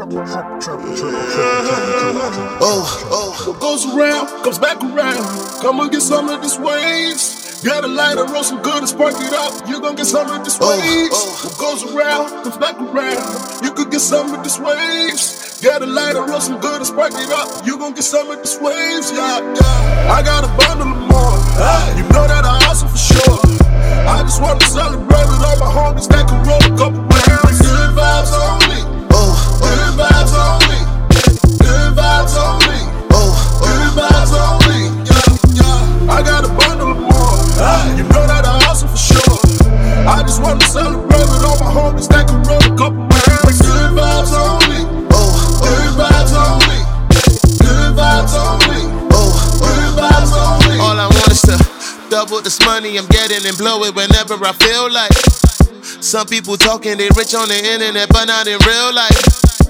What goes around comes back around. Come and get some of this waves. Got a lighter, roll some good and spark it up. You gon' get some of this waves. What goes around comes back around. You could get some of this waves. Got a lighter, roll some good and spark it up. You gon' get some of this waves, yeah, yeah. I got a bundle of more. You know that I hustle for sure. I just wanna celebrate with all my homies that can roll a couple rounds. Good vibes only. Good vibes only. Good vibes only. Good vibes only. Yeah, yeah. I got a bundle of more. You know that I hustle for sure. I just wanna celebrate with all my homies that can roll a couple rounds. Good vibes only. Good vibes only. Good vibes only. Good vibes only. All I want is to double this money I'm getting and blow it whenever I feel like. Some people talking they rich on the internet, but not in real life.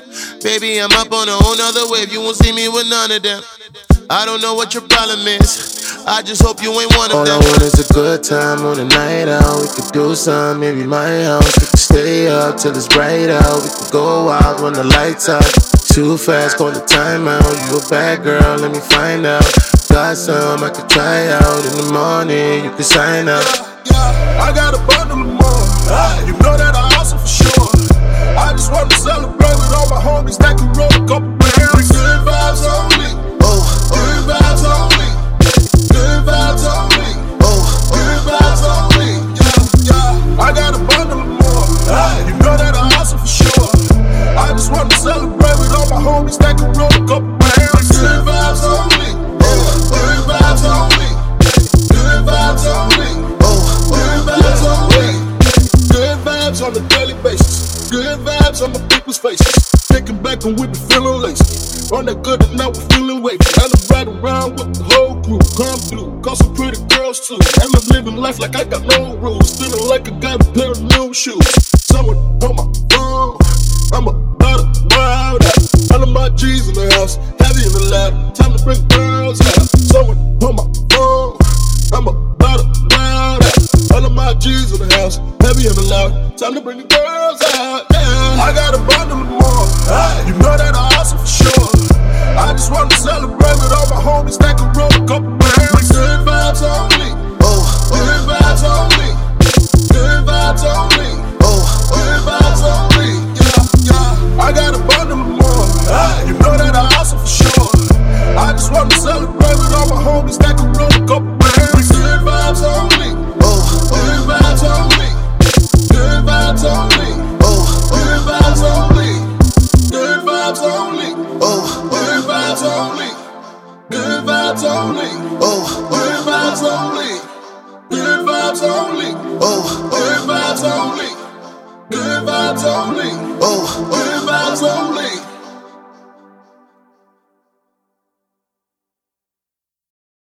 Baby, I'm up on a whole nother wave. You won't see me with none of them. I don't know what your problem is. I just hope you ain't one of them. All I want is a good time on a night out. We could do some, maybe my house. We could stay up till it's bright out. We could go out when the lights out. Too fast, call the time out. You a bad girl, let me find out. Got some I could try out. In the morning, you can sign up. Yeah, I got a bundle of more. You know that I hustle for sure. I just wanna celebrate with all my homies that can roll a couple rounds. Good vibes only. Good vibes only. Good vibes only. Good vibes only. Yeah, yeah. I got a bundle of more. You know that I hustle for sure. I just wanna celebrate with all my homies that can roll a couple rounds. Good vibes only. Good vibes only. Good vibes only. Good vibes only. Good vibes on a daily basis. Good vibes on my people's faces. Thinking back and we be feeling lazy. On that good and now we're feeling wavy. And I'm riding around with the whole crew. Come through, call some pretty girls too. And I'm living life like I got no rules. Feeling like I got a pair of new shoes. Someone on my phone. I'm about to wild out. All of my G's in the house, heavy in the lab. Time to bring girls out. Someone on my phone. I'm about to wild out. All of my G's in the house, heavy in the loud. Time to bring the girls out. Yeah. I got a bundle of more. You know that I hustle for sure. I just wanna celebrate with all my homies that can roll a couple rounds. Good vibes only. Good vibes only. Good vibes only. Good vibes only. Yeah, yeah. I got a bundle of more. You know that I hustle for sure. I just wanna celebrate with all my homies that can roll a couple rounds. Good vibes only. Good vibes only. Good vibes only. Good vibes only. Good vibes only. Good vibes only. Good vibes only. Good vibes only. Good vibes only. Good vibes only. Good vibes only. Good vibes only.